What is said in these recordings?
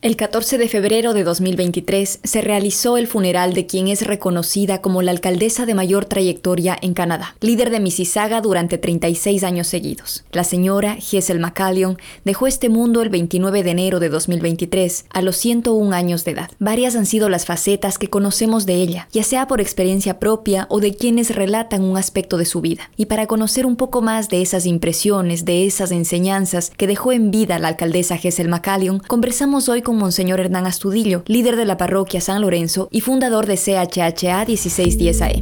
El 14 de febrero de 2023 se realizó el funeral de quien es reconocida como la alcaldesa de mayor trayectoria en Canadá, líder de Mississauga durante 36 años seguidos. La señora Hazel McCallion dejó este mundo el 29 de enero de 2023 a los 101 años de edad. Varias han sido las facetas que conocemos de ella, ya sea por experiencia propia o de quienes relatan un aspecto de su vida. Y para conocer un poco más de esas impresiones, de esas enseñanzas que dejó en vida la alcaldesa Hazel McCallion, conversamos hoy con Monseñor Hernán Astudillo, líder de la parroquia San Lorenzo y fundador de CHHA 1610 AM.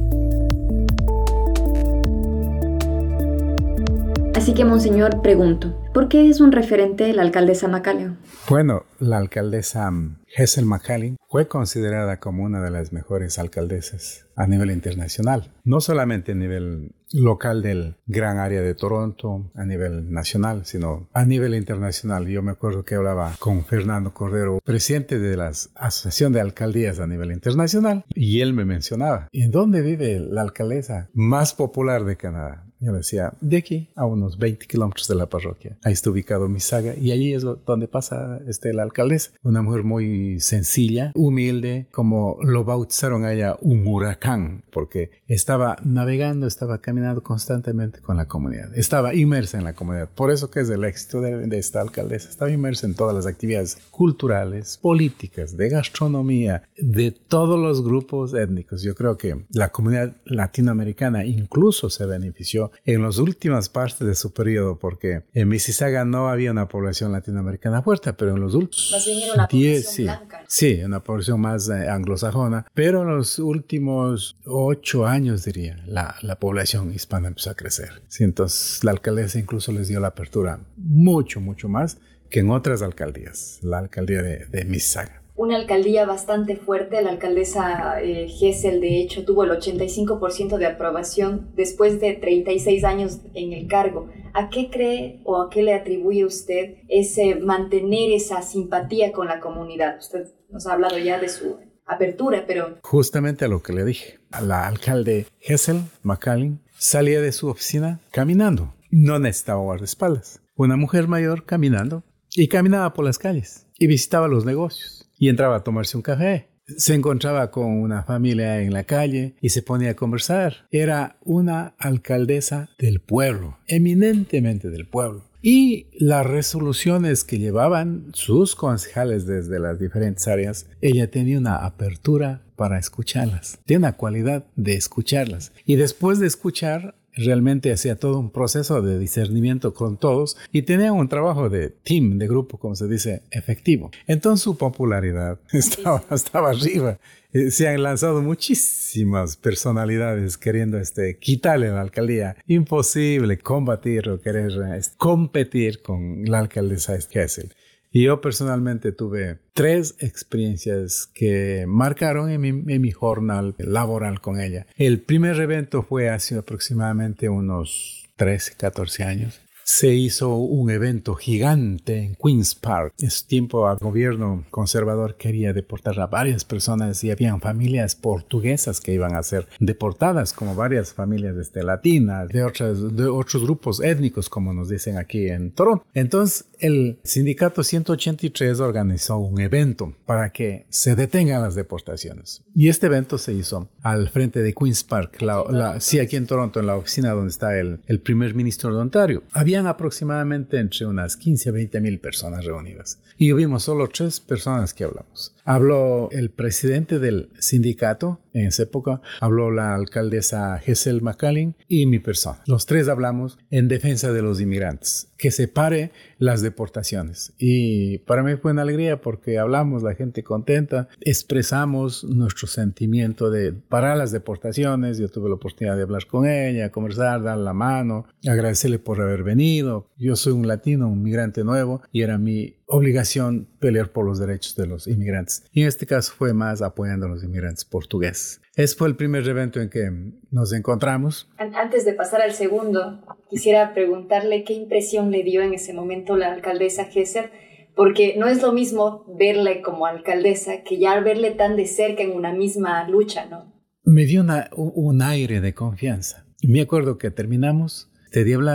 Así que, Monseñor, pregunto, ¿por qué es un referente la alcaldesa McCallion? Bueno, la alcaldesa Hazel McCallion fue considerada como una de las mejores alcaldesas a nivel internacional, no solamente a nivel local del gran área de Toronto, a nivel nacional, sino a nivel internacional. Yo me acuerdo que hablaba con Fernando Cordero, presidente de la Asociación de Alcaldías a nivel internacional, y él me mencionaba, ¿en dónde vive la alcaldesa más popular de Canadá? Yo le decía, de aquí a unos 20 kilómetros de la parroquia. Ahí está ubicado Mississauga y allí es donde pasa la alcaldesa. Una mujer muy sencilla, humilde, como lo bautizaron a ella un huracán, porque estaba navegando, estaba caminando constantemente con la comunidad. Estaba inmersa en la comunidad. Por eso que es el éxito de esta alcaldesa. Estaba inmersa en todas las actividades culturales, políticas, de gastronomía, de todos los grupos étnicos. Yo creo que la comunidad latinoamericana incluso se benefició en las últimas partes de su periodo, porque en Mississauga no había una población latinoamericana fuerte, pero en los últimos más bien era una población blanca. Sí, una población más anglosajona, pero en los últimos 8 años, diría, la población hispana empezó a crecer. Sí, entonces la alcaldesa incluso les dio la apertura mucho más que en otras alcaldías, la alcaldía de Mississauga. Una alcaldía bastante fuerte. La alcaldesa Hazel, de hecho, tuvo el 85% de aprobación después de 36 años en el cargo. ¿A qué cree o a qué le atribuye usted ese mantener esa simpatía con la comunidad? Usted nos ha hablado ya de su apertura, pero... Justamente a lo que le dije. La alcalde Hazel McCallion salía de su oficina caminando. No necesitaba guardaespaldas. Una mujer mayor caminando y caminaba por las calles y visitaba los negocios. Y entraba a tomarse un café. Se encontraba con una familia en la calle y se ponía a conversar. Era una alcaldesa del pueblo, eminentemente del pueblo. Y las resoluciones que llevaban sus concejales desde las diferentes áreas, ella tenía una apertura para escucharlas. Tiene una cualidad de escucharlas. Y después de escuchar, realmente hacía todo un proceso de discernimiento con todos y tenía un trabajo de team, de grupo, como se dice, efectivo. Entonces su popularidad estaba arriba. Se han lanzado muchísimas personalidades queriendo quitarle la alcaldía. Imposible combatir o querer competir con la alcaldesa Hazel. Y yo personalmente tuve 3 experiencias que marcaron en mi jornal laboral con ella. El primer evento fue hace aproximadamente unos 13, 14 años. Se hizo un evento gigante en Queen's Park. En ese tiempo el gobierno conservador quería deportar a varias personas y habían familias portuguesas que iban a ser deportadas, como varias familias latinas, de otros grupos étnicos, como nos dicen aquí en Toronto. Entonces el sindicato 183 organizó un evento para que se detengan las deportaciones. Y este evento se hizo al frente de Queen's Park, sí, aquí en Toronto, en la oficina donde está el primer ministro de Ontario. Habían aproximadamente entre unas 15 a 20 mil personas reunidas. Y hubimos solo 3 personas que hablamos. Habló el presidente del sindicato en esa época, habló la alcaldesa Hazel McCallion y mi persona. Los 3 hablamos en defensa de los inmigrantes, que se pare las deportaciones. Y para mí fue una alegría porque hablamos, la gente contenta, expresamos nuestro sentimiento de parar las deportaciones. Yo tuve la oportunidad de hablar con ella, conversar, dar la mano, agradecerle por haber venido. Yo soy un latino, un migrante nuevo, y era mi obligación pelear por los derechos de los inmigrantes. Y en este caso fue más apoyando a los inmigrantes portugueses. Ese fue el primer evento en que nos encontramos. Antes de pasar al segundo, quisiera preguntarle qué impresión le dio en ese momento la alcaldesa Hazel, porque no es lo mismo verle como alcaldesa que ya verle tan de cerca en una misma lucha, ¿no? Me dio un aire de confianza. Me acuerdo que terminamos de hablar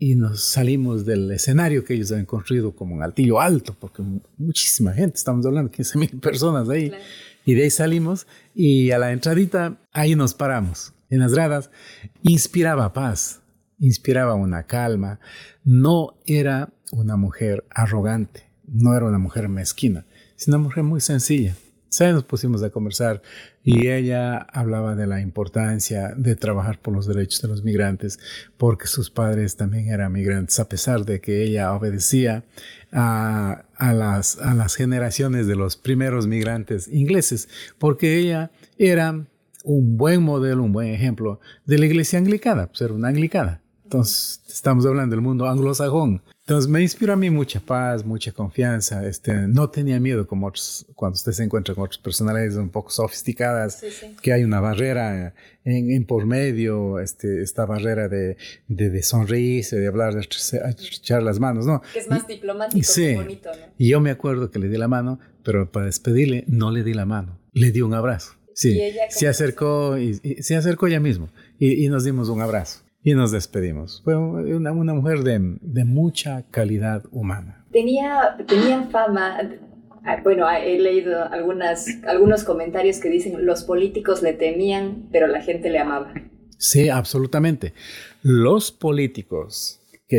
y nos salimos del escenario que ellos habían construido como un altillo alto, porque muchísima gente, estamos hablando de 15,000 personas ahí. Claro. Y de ahí salimos y a la entradita ahí nos paramos. En las gradas inspiraba paz, inspiraba una calma. No era una mujer arrogante, no era una mujer mezquina, sino una mujer muy sencilla. Nos pusimos a conversar y ella hablaba de la importancia de trabajar por los derechos de los migrantes, porque sus padres también eran migrantes, a pesar de que ella obedecía a las generaciones de los primeros migrantes ingleses, porque ella era un buen modelo, un buen ejemplo de la iglesia anglicana, pues era una anglicana. Entonces, estamos hablando del mundo anglosajón. Entonces, me inspiró a mí mucha paz, mucha confianza. No tenía miedo como otros, cuando usted se encuentra con otras personalidades un poco sofisticadas, sí. Que hay una barrera en por medio, esta barrera de sonreírse, de hablar, de echar las manos, ¿no? Que es más diplomático, sí. Y bonito, ¿no? Y yo me acuerdo que le di la mano, pero para despedirle no le di la mano, le di un abrazo. Sí, ¿y ella se acercó ella mismo y nos dimos un abrazo. Y nos despedimos. Fue una mujer de mucha calidad humana. Tenía fama, bueno, he leído algunos comentarios que dicen los políticos le temían, pero la gente le amaba. Sí, absolutamente. Los políticos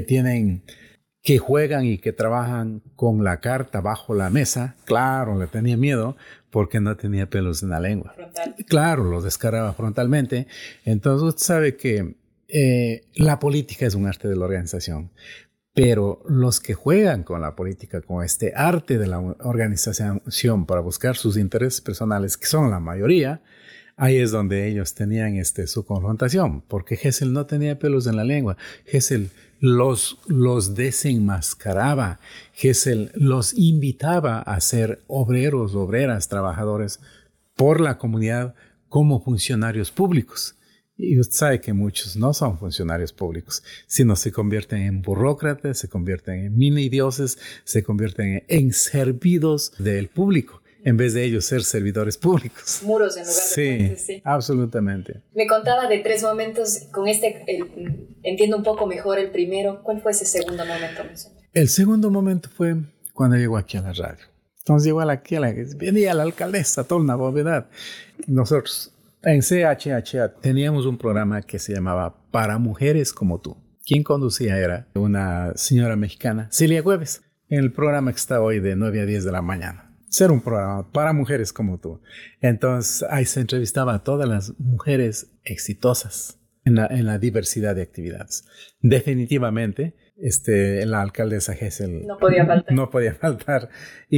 que juegan y que trabajan con la carta bajo la mesa, claro, le tenía miedo porque no tenía pelos en la lengua. Frontal. Claro, los descargaba frontalmente. Entonces usted sabe que la política es un arte de la organización, pero los que juegan con la política, con este arte de la organización para buscar sus intereses personales, que son la mayoría, ahí es donde ellos tenían su confrontación, porque Gesell no tenía pelos en la lengua. Gesell los desenmascaraba. Gesell los invitaba a ser obreros, obreras, trabajadores por la comunidad como funcionarios públicos. Y usted sabe que muchos no son funcionarios públicos, sino se convierten en burócratas, se convierten en mini dioses, se convierten en servidos del público, en vez de ellos ser servidores públicos. Muros en lugar de puentes, sí. Absolutamente. Me contaba de 3 momentos, con entiendo un poco mejor el primero. ¿Cuál fue ese segundo momento? El segundo momento fue cuando llegó aquí a la radio. Entonces llegó venía la alcaldesa, toda una novedad. Nosotros en CHH teníamos un programa que se llamaba Para Mujeres Como Tú. Quien conducía era una señora mexicana, Celia Güeves, en el programa que está hoy de 9 a 10 de la mañana. Era un programa para mujeres como tú. Entonces ahí se entrevistaba a todas las mujeres exitosas en la diversidad de actividades. Definitivamente, la alcaldesa Gesell no podía faltar.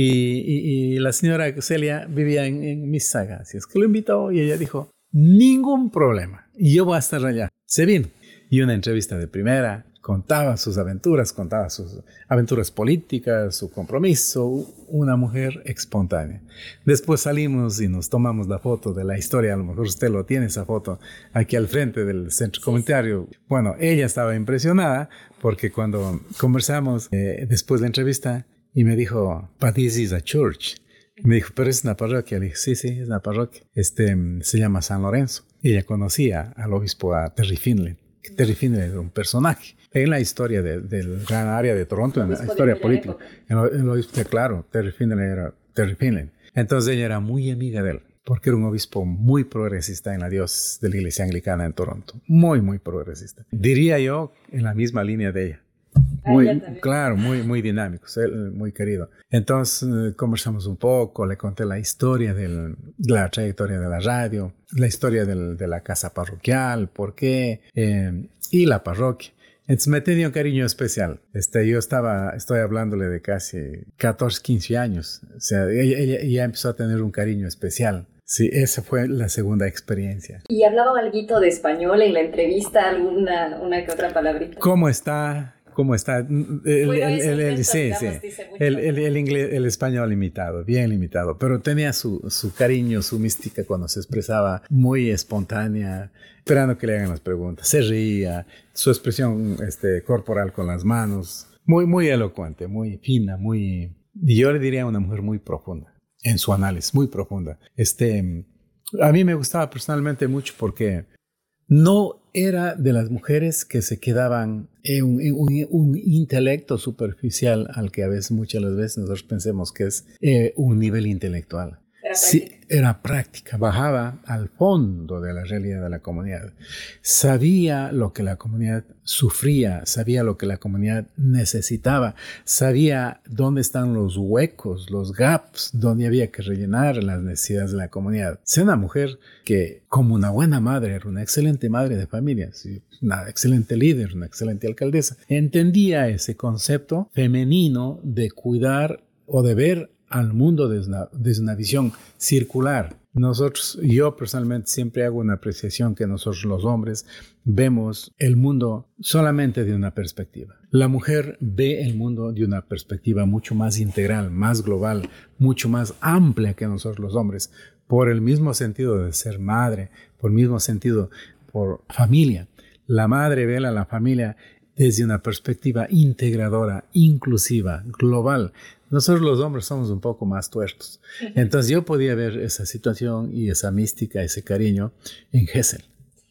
Y la señora Celia vivía en Mississauga, así es que lo invitó y ella dijo, ningún problema, yo voy a estar allá. Se vino. Y una entrevista de primera, contaba sus aventuras políticas, su compromiso, una mujer espontánea. Después salimos y nos tomamos la foto de la historia, a lo mejor usted lo tiene esa foto aquí al frente del centro comunitario. Bueno, ella estaba impresionada porque cuando conversamos después de la entrevista y me dijo, but this is a church. Me dijo, pero es una parroquia. Le dije, sí, es una parroquia. Se llama San Lorenzo. Ella conocía al obispo, a Terry Finlay. Terry Finlay era un personaje en la historia del gran área de Toronto, en la historia política. Claro, Terry Finlay era Terry Finlay. Entonces ella era muy amiga de él, porque era un obispo muy progresista en la diócesis de la iglesia anglicana en Toronto. Muy, muy progresista. Diría yo, en la misma línea de ella. Claro, muy dinámico, muy querido. Entonces conversamos un poco, le conté la historia de la trayectoria de la radio, la historia de la casa parroquial, por qué, y la parroquia. Entonces me tenía un cariño especial. Yo estoy hablándole de casi 14, 15 años. O sea, ella empezó a tener un cariño especial. Sí, esa fue la segunda experiencia. ¿Y hablaban algo de español en la entrevista? ¿Una que otra palabrita? ¿Cómo está? El español limitado, bien limitado, pero tenía su cariño, su mística cuando se expresaba, muy espontánea, esperando que le hagan las preguntas, se reía, su expresión corporal con las manos, muy elocuente, muy fina, yo le diría una mujer muy profunda, en su análisis, muy profunda. A mí me gustaba personalmente mucho porque no era de las mujeres que se quedaban en un intelecto superficial al que a veces, muchas de las veces nosotros pensemos que es un nivel intelectual. Sí, era práctica, bajaba al fondo de la realidad de la comunidad. Sabía lo que la comunidad sufría, sabía lo que la comunidad necesitaba, sabía dónde están los huecos, los gaps, donde había que rellenar las necesidades de la comunidad. Es una mujer que, como una buena madre, era una excelente madre de familia, una excelente líder, una excelente alcaldesa. Entendía ese concepto femenino de cuidar o de ver al mundo desde una visión circular. Yo personalmente siempre hago una apreciación que nosotros los hombres vemos el mundo solamente de una perspectiva. La mujer ve el mundo de una perspectiva mucho más integral, más global, mucho más amplia que nosotros los hombres, por el mismo sentido de ser madre, por el mismo sentido por familia. La madre ve a la familia desde una perspectiva integradora, inclusiva, global. Nosotros los hombres somos un poco más tuertos. Entonces yo podía ver esa situación y esa mística, ese cariño en Gesell.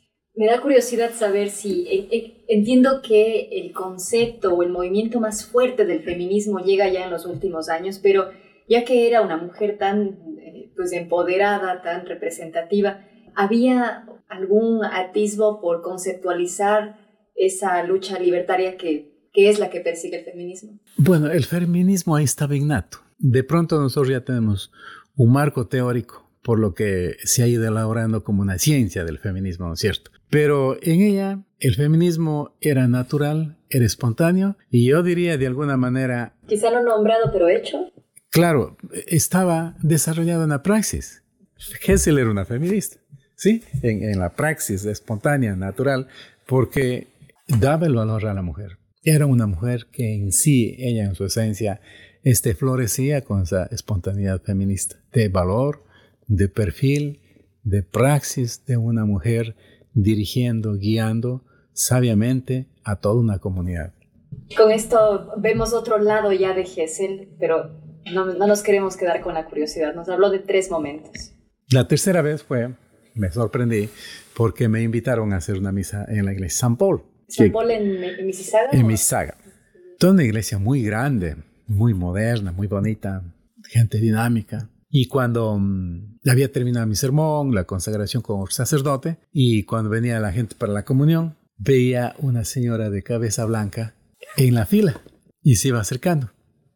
Me da curiosidad saber si entiendo que el concepto o el movimiento más fuerte del feminismo llega ya en los últimos años, pero ya que era una mujer tan empoderada, tan representativa, ¿había algún atisbo por conceptualizar esa lucha libertaria que es la que persigue el feminismo? Bueno, el feminismo ahí estaba innato. De pronto nosotros ya tenemos un marco teórico por lo que se ha ido elaborando como una ciencia del feminismo, ¿no es cierto? Pero en ella el feminismo era natural, era espontáneo y yo diría de alguna manera... Quizá no nombrado, pero hecho. Claro, estaba desarrollado en la praxis. Gesell era una feminista, ¿sí? En la praxis espontánea, natural, porque daba el valor a la mujer. Era una mujer que en sí, ella en su esencia, florecía con esa espontaneidad feminista, de valor, de perfil, de praxis de una mujer dirigiendo, guiando sabiamente a toda una comunidad. Con esto vemos otro lado ya de Gesell, pero no nos queremos quedar con la curiosidad. Nos habló de 3 momentos. La tercera vez me sorprendí porque me invitaron a hacer una misa en la iglesia San Paul. ¿San Paul en Mississauga? En Mississauga. Toda una iglesia muy grande, muy moderna, muy bonita, gente dinámica. Y cuando había terminado mi sermón, la consagración como sacerdote, y cuando venía la gente para la comunión, veía una señora de cabeza blanca en la fila y se iba acercando.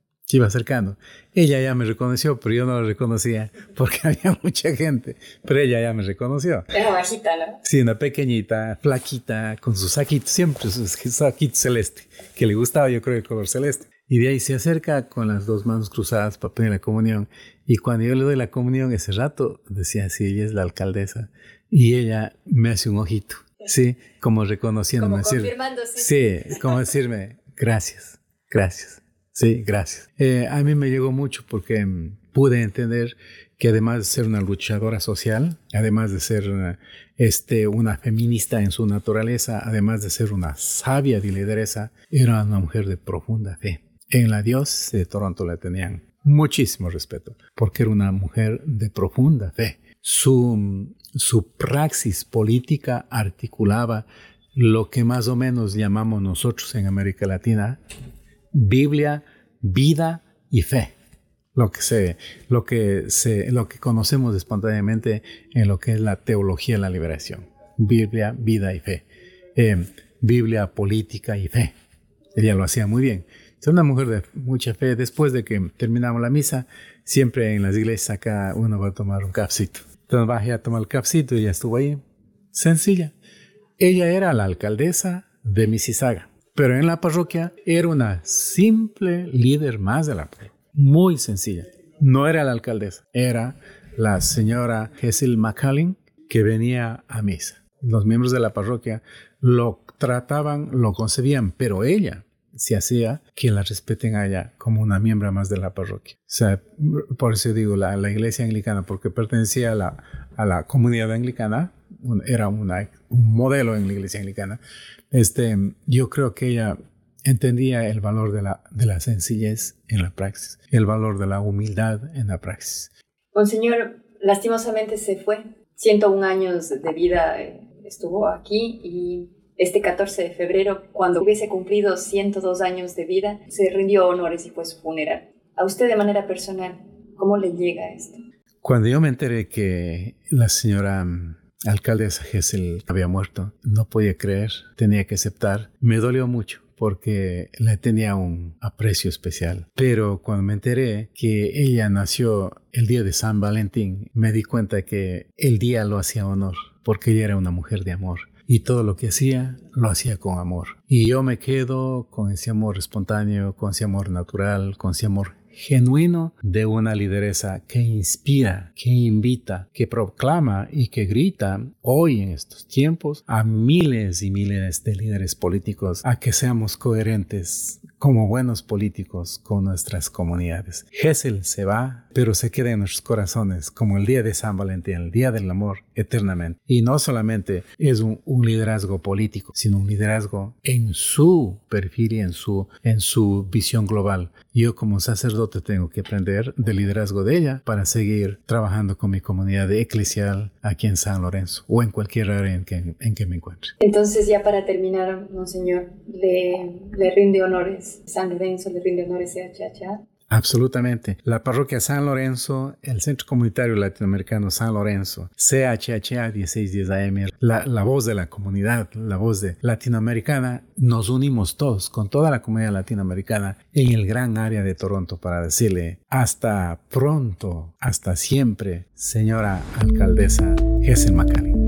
Ella ya me reconoció, pero yo no la reconocía porque había mucha gente, pero ella ya me reconoció. Era bajita, ¿no? Sí, una pequeñita, flaquita, con su saquito, siempre su saquito celeste, que le gustaba, yo creo, el color celeste. Y de ahí se acerca con las 2 manos cruzadas para pedir la comunión. Y cuando yo le doy la comunión, ese rato, decía, sí, ella es la alcaldesa. Y ella me hace un ojito, ¿sí? Como reconociéndome. Como confirmándose. Sí, como decirme, gracias. Sí, gracias. A mí me llegó mucho porque pude entender que además de ser una luchadora social, además de ser una feminista en su naturaleza, además de ser una sabia lideresa, era una mujer de profunda fe. En la diócesis de Toronto le tenían muchísimo respeto porque era una mujer de profunda fe. Su praxis política articulaba lo que más o menos llamamos nosotros en América Latina Biblia, vida y fe. Lo que conocemos espontáneamente en lo que es la teología de la liberación. Biblia, vida y fe. Biblia, política y fe. Ella lo hacía muy bien. Es una mujer de mucha fe. Después de que terminamos la misa, siempre en las iglesias acá uno va a tomar un cafecito. Entonces bajé a tomar el cafecito y ella estuvo ahí. Sencilla. Ella era la alcaldesa de Mississauga. Pero en la parroquia era una simple líder más de la parroquia. Muy sencilla. No era la alcaldesa. Era la señora Gesell McCallin que venía a misa. Los miembros de la parroquia lo trataban, lo concebían, pero ella se hacía que la respeten a ella como una miembro más de la parroquia. O sea, por eso digo la iglesia anglicana, porque pertenecía a la comunidad anglicana, era un modelo en la iglesia anglicana. Yo creo que ella entendía el valor de la sencillez en la praxis, el valor de la humildad en la praxis. Monseñor, lastimosamente se fue. 101 años de vida estuvo aquí y este 14 de febrero, cuando hubiese cumplido 102 años de vida, se rindió honores y fue su funeral. A usted de manera personal, ¿cómo le llega esto? Cuando yo me enteré que la señora alcaldesa Gesell había muerto, no podía creer, tenía que aceptar. Me dolió mucho porque le tenía un aprecio especial. Pero cuando me enteré que ella nació el día de San Valentín, me di cuenta que el día lo hacía honor, porque ella era una mujer de amor. Y todo lo que hacía, lo hacía con amor. Y yo me quedo con ese amor espontáneo, con ese amor natural, con ese amor genuino de una lideresa que inspira, que invita, que proclama y que grita hoy en estos tiempos a miles y miles de líderes políticos a que seamos coherentes como buenos políticos con nuestras comunidades. Gesell se va, pero se queda en nuestros corazones como el día de San Valentín, el día del amor, eternamente. Y no solamente es un liderazgo político, sino un liderazgo en su perfil y en su visión global. Yo como sacerdote tengo que aprender del liderazgo de ella para seguir trabajando con mi comunidad eclesial aquí en San Lorenzo o en cualquier área en que me encuentre. Entonces, ya para terminar, monseñor, le rinde honores San Lorenzo, le rinde honores CHH. Absolutamente. La parroquia San Lorenzo, el Centro Comunitario Latinoamericano San Lorenzo, CHHA 1610 AM, la voz de la comunidad, la voz de latinoamericana, nos unimos todos con toda la comunidad latinoamericana en el gran área de Toronto para decirle hasta pronto, hasta siempre, señora alcaldesa Gesell McCalling.